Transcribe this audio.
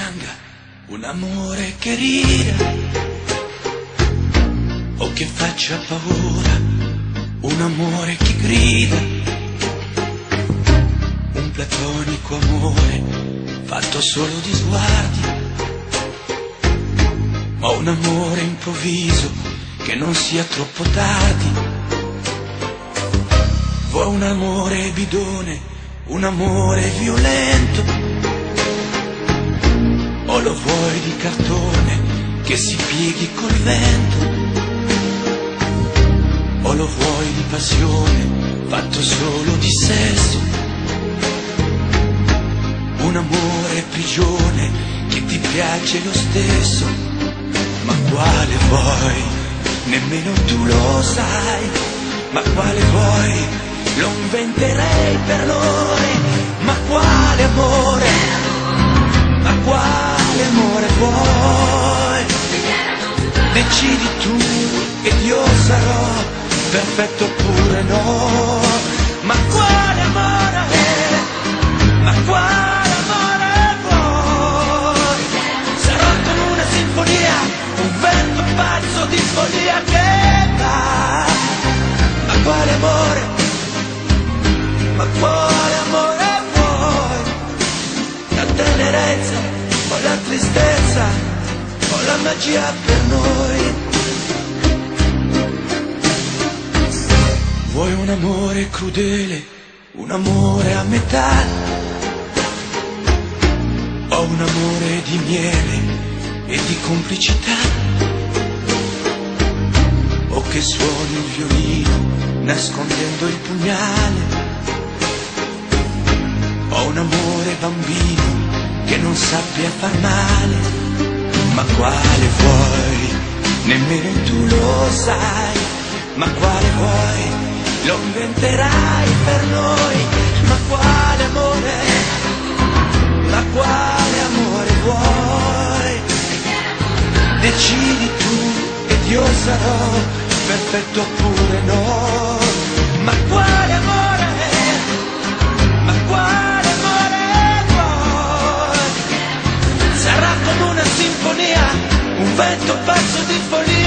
pianga, un amore che rida o che faccia paura, un amore che grida, un platonico amore fatto solo di sguardi, ma un amore improvviso che non sia troppo tardi. Vuoi un amore bidone, un amore violento, o lo vuoi di cartone che si pieghi col vento, o lo vuoi di passione fatto solo di sesso, un amore prigione che ti piace lo stesso. Ma quale vuoi? Nemmeno tu lo sai. Ma quale vuoi? Lo inventerei per noi. Ma quale amore? Ma quale amore vuoi? Decidi tu ed io sarò perfetto oppure no. Ma quale amore? Ma quale amore vuoi? Sarò come una sinfonia, un vento pazzo di follia che va. Ma quale amore? Ma quale amore vuoi? La tenerezza o la tristezza o la magia per noi? Vuoi un amore crudele, un amore a metà, o un amore di miele e di complicità, o che suoni il violino nascondendo il pugnale, o un amore bambino che non sappia far male. Ma quale vuoi? Nemmeno tu lo sai. Ma quale vuoi? Lo inventerai per noi. Ma quale amore? Ma quale amore vuoi? Decidi tu ed io sarò perfetto oppure no. Ma quale amore? Ma quale amore vuoi? Sarà come una sinfonia, un vento pazzo di follia